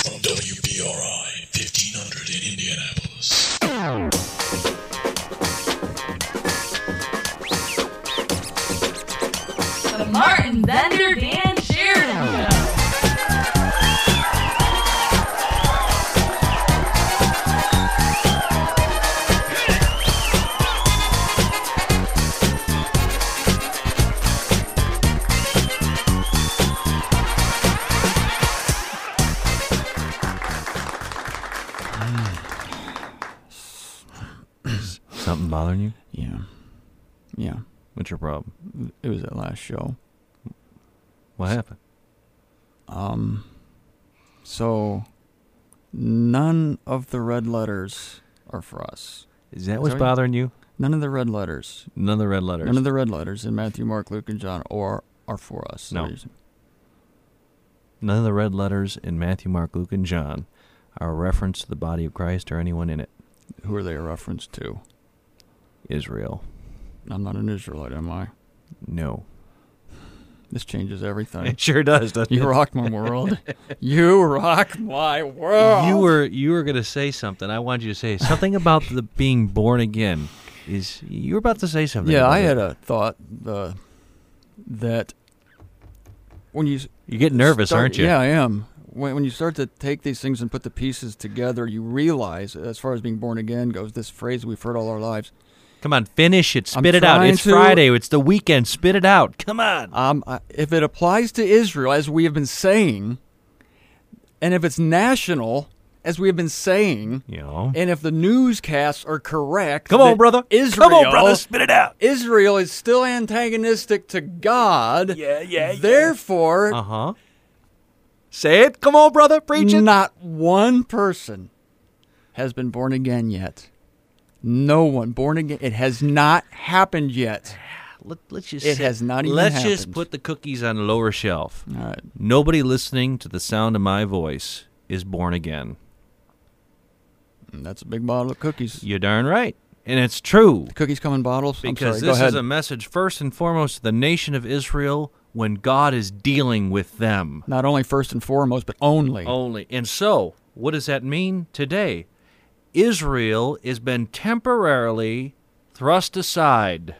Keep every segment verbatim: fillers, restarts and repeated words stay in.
From W B R I fifteen hundred in Indianapolis. The Martin Bender Dan Sheridan Show. Something bothering you? Yeah. Yeah. What's your problem? It was that last show. What happened? Um, so none of the red letters are for us. Is that Is what's that- bothering you? None of the red letters. None of the red letters. None of the red letters in Matthew, Mark, Luke, and John are, are for us. No. There's- None of the red letters in Matthew, Mark, Luke, and John are a reference to the body of Christ or anyone in it. Who are they a reference to? Israel. I'm not an Israelite, am I? No. This changes everything. It sure does, doesn't You it? rock my world. You rock my world. You were you were going to say something. I wanted you to say something about the being born again. Is you were about to say something? Yeah, about I it. had a thought uh, that when you You get nervous, start- aren't you? Yeah, I am. When when you start to take these things and put the pieces together, you realize, as far as being born again goes, this phrase we've heard all our lives. Come on, finish it. I'm Spit it out. trying It's to- Friday. It's the weekend. Spit it out. Come on. Um, I- if it applies to Israel, as we have been saying, and if it's national, as we have been saying, You know. and if the newscasts are correct, Come on, that brother. Israel, Come on, brother. Spit it out. Israel is still antagonistic to God. Yeah, yeah, yeah. Therefore, Uh huh. Say it. Come on, brother. Preach it. not one person has been born again yet. No one born again. It has not happened yet. Let, let's just. It say- has not even Let's just happened. put the cookies on a lower shelf. All right. Nobody listening to the sound of my voice is born again. And that's a big bottle of cookies. You're darn right, and it's true. Cookies come in bottles? I'm Because sorry, go this ahead. is a message first and foremost to the nation of Israel when God is dealing with them Not only first and foremost, but only. only. And so, what does that mean today? Israel has been temporarily thrust aside.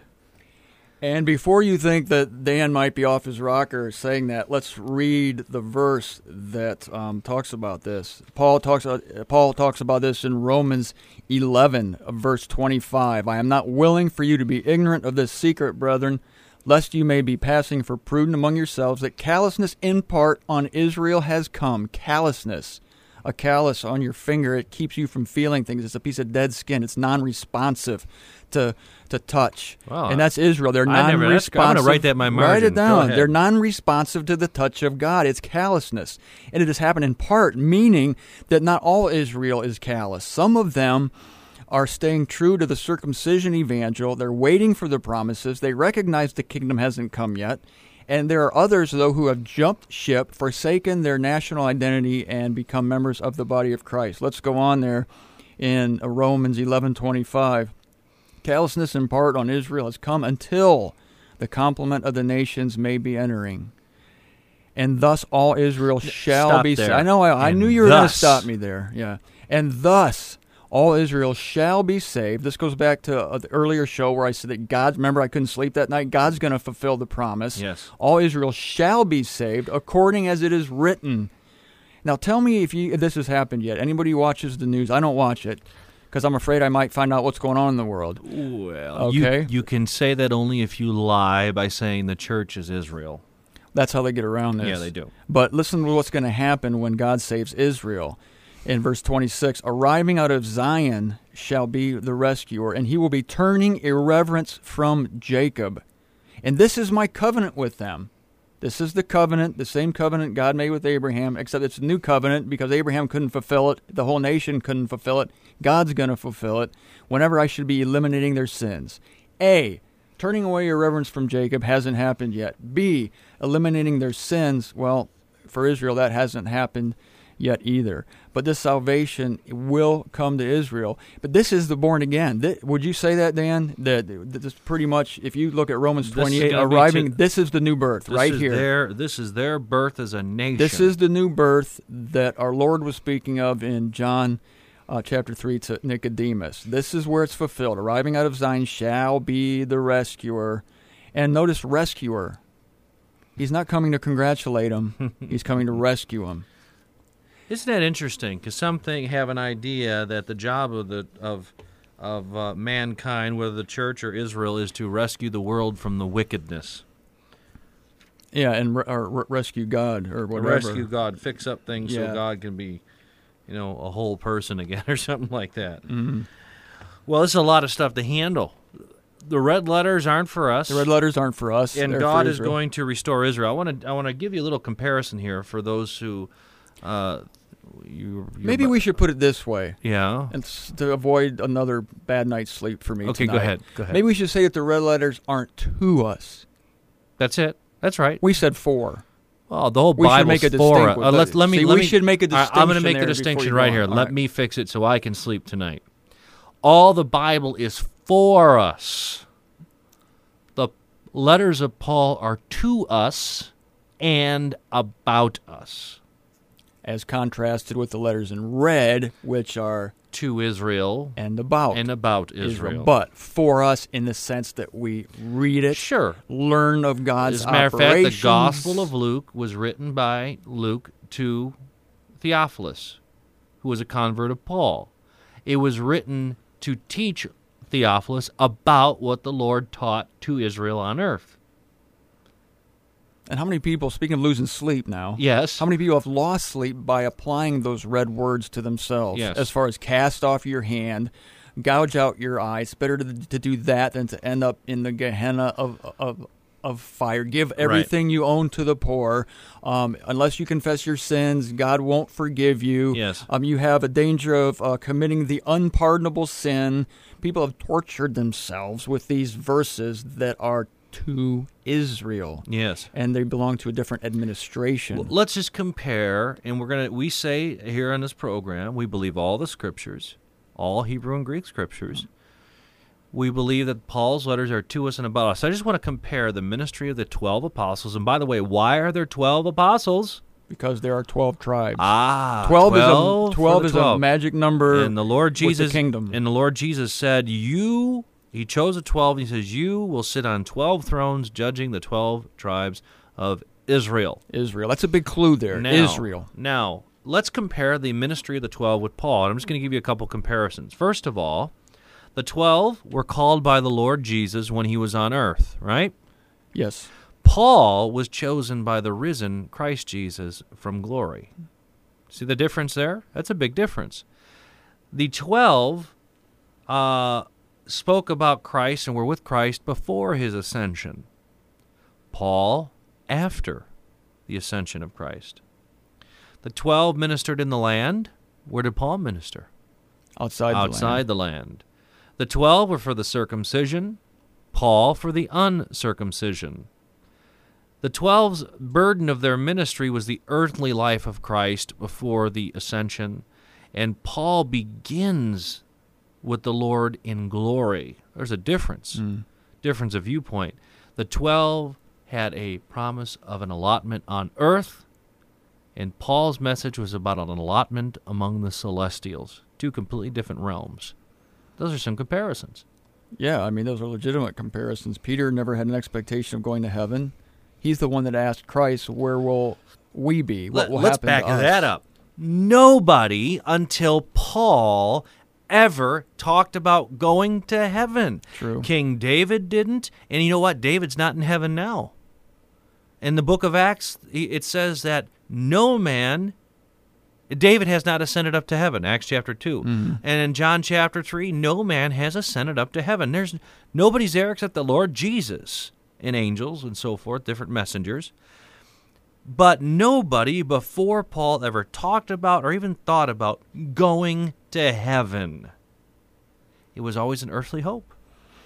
And before you think that Dan might be off his rocker saying that, let's read the verse that um, talks about this. Paul talks uh, Paul talks about this in Romans eleven, verse twenty-five. I am not willing for you to be ignorant of this secret, brethren, lest you may be passing for prudent among yourselves, that callousness in part on Israel has come. Callousness. A callus on your finger, it keeps you from feeling things. It's a piece of dead skin. It's non-responsive to to touch. Wow. And that's Israel. They're I never- that's- non-responsive. I'm gonna write that in my Write margin. it Go down. ahead. They're non-responsive to the touch of God. It's callousness. And it has happened in part, meaning that not all Israel is callous. Some of them are staying true to the circumcision evangel. They're waiting for the promises. They recognize the kingdom hasn't come yet. And there are others, though, who have jumped ship, forsaken their national identity, and become members of the body of Christ. Let's go on there in Romans eleven twenty-five. Callousness in part on Israel has come until the complement of the nations may be entering. And thus all Israel shall Stop be there. saved. I know, I, I And knew you were going to thus. stop me there. Yeah. And thus all Israel shall be saved. This goes back to uh, the earlier show where I said that God, remember I couldn't sleep that night? God's going to fulfill the promise. Yes. All Israel shall be saved according as it is written. Now tell me if, you, if this has happened yet. Anybody who watches the news, I don't watch it because I'm afraid I might find out what's going on in the world. Well, Okay. you, you can say that only if you lie by saying the church is Israel. That's how they get around this. Yeah, they do. But listen to what's going to happen when God saves Israel. In verse twenty-six, arriving out of Zion shall be the rescuer, and he will be turning irreverence from Jacob. And this is my covenant with them. This is the covenant, the same covenant God made with Abraham, except it's a new covenant because Abraham couldn't fulfill it. The whole nation couldn't fulfill it. God's going to fulfill it whenever I should be eliminating their sins. A, turning away irreverence from Jacob hasn't happened yet. B, eliminating their sins, well, for Israel that hasn't happened yet either. But this salvation will come to Israel. But this is the born again. Th- would you say that, Dan? That this pretty much, if you look at Romans This is twenty-eight, gonna be arriving, to- this is the new birth This right is here. Their, this is their birth as a nation. This is the new birth that our Lord was speaking of in John uh, chapter three to Nicodemus. This is where it's fulfilled. Arriving out of Zion shall be the rescuer. And notice rescuer. He's not coming to congratulate him. He's coming to rescue him. Isn't that interesting? Because some think, have an idea that the job of the of of uh, mankind, whether the church or Israel, is to rescue the world from the wickedness. Yeah, and re- or re- rescue God or whatever. Rescue God, fix up things Yeah. so God can be, you know, a whole person again or something like that. Mm-hmm. Well, it's a lot of stuff to handle. The red letters aren't for us. The red letters aren't for us. And They're God for is Israel. going to restore Israel. I want to I want to give you a little comparison here for those who, uh, you you're Maybe bu- we should put it this way, yeah. and s- to avoid another bad night's sleep for me. Okay, go tonight. ahead. Go ahead. Maybe we should say that the red letters aren't to us. That's it. That's right. We said for. Well, the whole We should Bible's make a for distinct us. with Uh, that. let, let me. See, let we me, should make a all right, I'm going to distinction make a there before distinction you right go here. on. All Let right. me fix it so I can sleep tonight. All the Bible is for us. The letters of Paul are to us and about us. As contrasted with the letters in red, which are To Israel and about and about Israel. but for us in the sense that we read it, Sure. learn of God's As a matter of fact, the operations. Gospel of Luke was written by Luke to Theophilus, who was a convert of Paul. It was written to teach Theophilus about what the Lord taught to Israel on earth. And how many people, speaking of losing sleep now, Yes. how many people have lost sleep by applying those red words to themselves? Yes. As far as cast off your hand, gouge out your eyes. Better to, to do that than to end up in the Gehenna of of of fire. Give everything you own to the poor. Um, unless you confess your sins, God won't forgive you. Yes. Um, you have a danger of uh, committing the unpardonable sin. People have tortured themselves with these verses that are to Israel. Yes. And they belong to a different administration. Well, let's just compare, and we're gonna. We say here on this program, we believe all the scriptures, all Hebrew and Greek scriptures. We believe that Paul's letters are to us and about us. I just want to compare the ministry of the twelve apostles. And by the way, why are there twelve apostles? Because there are twelve tribes. Ah, twelve, twelve is a for twelve the is twelve. a magic number. And the Lord with the Jesus, kingdom. and the Lord Jesus said, "You." He chose the twelve. And he says, "You will sit on twelve thrones, judging the twelve tribes of Israel." Israel. That's a big clue there. Now, Israel. Now, let's compare the ministry of the twelve with Paul. And I'm just going to give you a couple comparisons. First of all, the twelve were called by the Lord Jesus when he was on earth, right? Yes. Paul was chosen by the risen Christ Jesus from glory. See the difference there? That's a big difference. The twelve uh, spoke about Christ and were with Christ before his ascension. Paul, after the ascension of Christ. The twelve ministered in the land. Where did Paul minister? Outside the Outside land. the land. The twelve were for the circumcision, Paul for the uncircumcision. The twelve's burden of their ministry was the earthly life of Christ before the ascension, and Paul begins with the Lord in glory. There's a difference, Mm. difference of viewpoint. The twelve had a promise of an allotment on earth, and Paul's message was about an allotment among the celestials, two completely different realms. Those are some comparisons. Yeah, I mean, those are legitimate comparisons. Peter never had an expectation of going to heaven. He's the one that asked Christ, where will we be? What Let, will let's happen back to us? that up. Nobody until Paul ever talked about going to heaven. True. King David didn't, and you know what? David's not in heaven now. In the book of Acts, he- it says that no man, David has not ascended up to heaven, Acts chapter two. Mm-hmm. And in John chapter three, no man has ascended up to heaven. There's nobody's there except the Lord Jesus and angels and so forth, different messengers. But nobody before Paul ever talked about or even thought about going to heaven. It was always an earthly hope.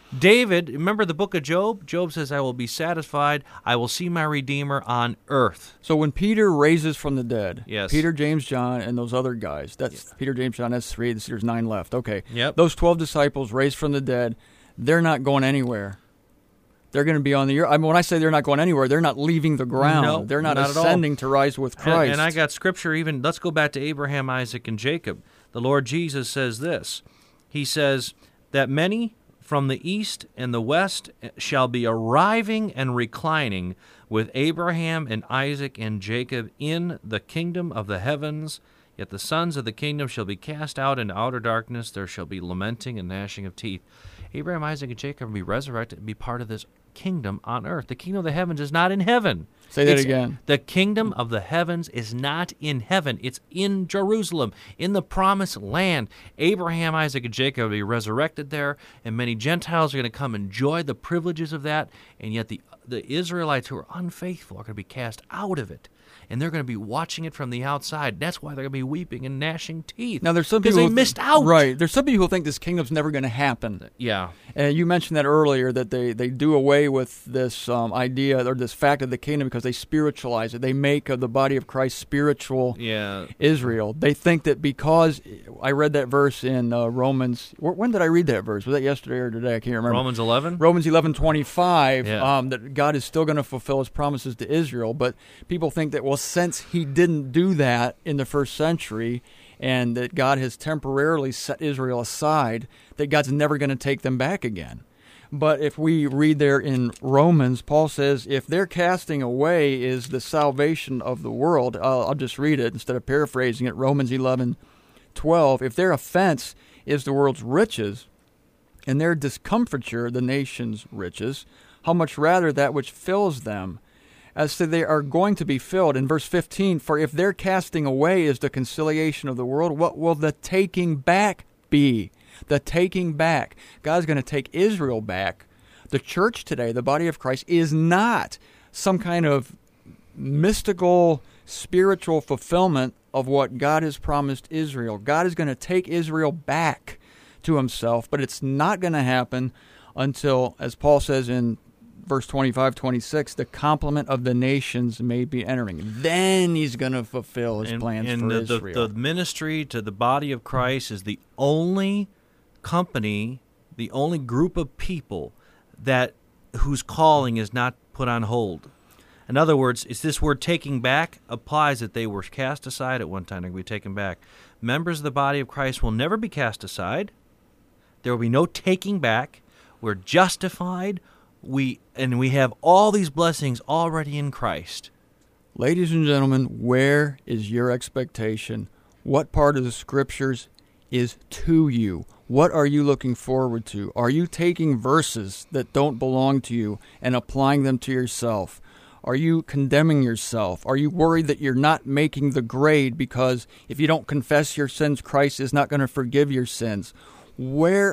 David, remember the book of Job? Job says, I will be satisfied. I will see my Redeemer on earth. So when Peter raises from the dead, Yes. Peter, James, John, and those other guys, that's Yeah. Peter, James, John, that's three, there's nine left. Okay. Yep. Those twelve disciples raised from the dead, they're not going anywhere. They're going to be on the earth. I mean, when I say they're not going anywhere, they're not leaving the ground. No, they're not, not at all. ascending to rise with And, Christ. and I got scripture even, let's go back to Abraham, Isaac, and Jacob. The Lord Jesus says this. He says that many from the east and the west shall be arriving and reclining with Abraham and Isaac and Jacob in the kingdom of the heavens. Yet the sons of the kingdom shall be cast out into outer darkness. There shall be lamenting and gnashing of teeth. Abraham, Isaac, and Jacob will be resurrected and be part of this kingdom on earth. The kingdom of the heavens is not in heaven. Say that It's- again. The kingdom of the heavens is not in heaven. It's in Jerusalem, in the promised land. Abraham, Isaac, and Jacob will be resurrected there, and many Gentiles are going to come enjoy the privileges of that, and yet the, the Israelites who are unfaithful are going to be cast out of it. And they're going to be watching it from the outside. That's why they're going to be weeping and gnashing teeth. Now, there's some because people they who- missed out. Right. There's some people who think this kingdom's never going to happen. Yeah. And you mentioned that earlier, that they, they do away with this um, idea or this fact of the kingdom because they spiritualize it. They make of the body of Christ spiritual Yeah. Israel. They think that because I read that verse in uh, Romans. wh- When did I read that verse? Was that yesterday or today? I can't remember. Romans eleven? Romans eleven twenty-five. Yeah. Um, that God is still going to fulfill His promises to Israel, but people think that well, since He didn't do that in the first century, and that God has temporarily set Israel aside, that God's never going to take them back again. But if we read there in Romans, Paul says, if their casting away is the salvation of the world, I'll, I'll just read it instead of paraphrasing it, Romans eleven twelve, if their offense is the world's riches, and their discomfiture the nation's riches, how much rather that which fills them, as to they are going to be filled. In verse fifteen, for if their casting away is the conciliation of the world, what will the taking back be? The taking back. God's going to take Israel back. The church today, the body of Christ, is not some kind of mystical, spiritual fulfillment of what God has promised Israel. God is going to take Israel back to Himself, but it's not going to happen until, as Paul says in verse twenty-five, twenty-six, the complement of the nations may be entering. Then He's going to fulfill His and, plans and for the, Israel. The, the ministry to the body of Christ is the only company, the only group of people that whose calling is not put on hold. In other words, it's this word taking back applies that they were cast aside at one time. They're going to be taken back. Members of the body of Christ will never be cast aside. There will be no taking back. We're justified. We and we have all these blessings already in Christ. Ladies and gentlemen, where is your expectation? What part of the Scriptures is to you? What are you looking forward to? Are you taking verses that don't belong to you and applying them to yourself? Are you condemning yourself? Are you worried that you're not making the grade because if you don't confess your sins, Christ is not going to forgive your sins? Where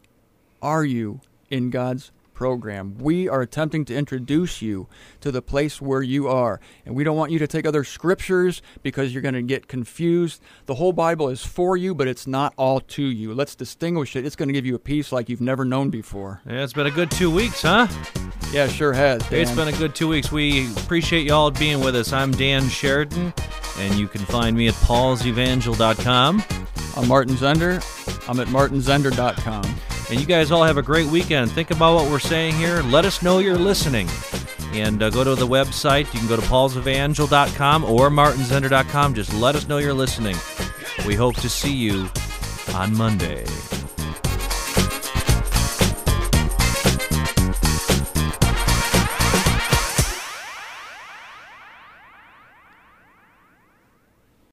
are you in God's program? We are attempting to introduce you to the place where you are. And we don't want you to take other scriptures because you're going to get confused. The whole Bible is for you, but it's not all to you. Let's distinguish it. It's going to give you a peace like you've never known before. Yeah, it's been a good two weeks, huh? Yeah, sure has, Dan. It's been a good two weeks. We appreciate you all being with us. I'm Dan Sheridan, and you can find me at pauls evangel dot com. I'm Martin Zender. I'm at martin zender dot com. And you guys all have a great weekend. Think about what we're saying here. Let us know you're listening. And uh, go to the website. You can go to pauls evangel dot com or martin zender dot com. Just let us know you're listening. We hope to see you on Monday.